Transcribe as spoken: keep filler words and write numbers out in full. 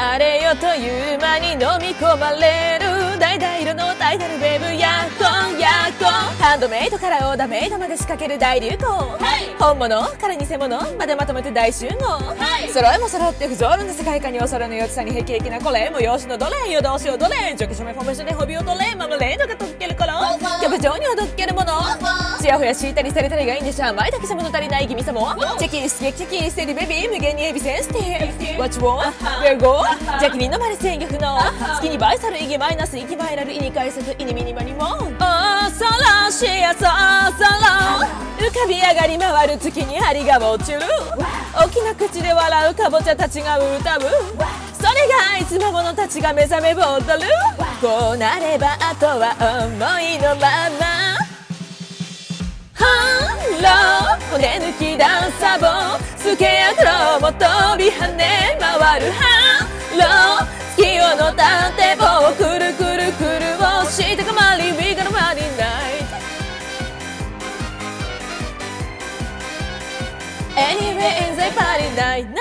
あれよという間に飲み込まれる橙色のタイタルウェーブやっこやっこハンドメイドからオーダーメイドまで仕掛ける大流行、はい、本物から偽物までまとめて大集合、はい、揃いも揃って不条理な世界観に恐れの良さにへきへきなこれも容姿のどれよどうしようどれ除去署名フォーメーションでホビを取れマムレードが溶ける頃キャバ嬢にほどけるものちやほや敷いたりされたりがいいんでしょ甘いだけじゃ物足りない気味さもチェキスチェキステリベビー無限にエビセンスティ What you want? Where go? 邪気に飲まれ制御不能月にバイサル意義マイナス息バイラル意に返せず意にミニマにも恐ろしやそろ浮かび上がり回る月に針が落ちる大きな口で笑うかぼちゃたちが歌うそれがいつも者たちが目覚め踊るこうなればあとは思いのままハンロー骨抜きダンサボスケアクロも飛び跳ね回るハンロー月夜の盾をくるくるくるをしてかまり We gonna party night Anyway in the party night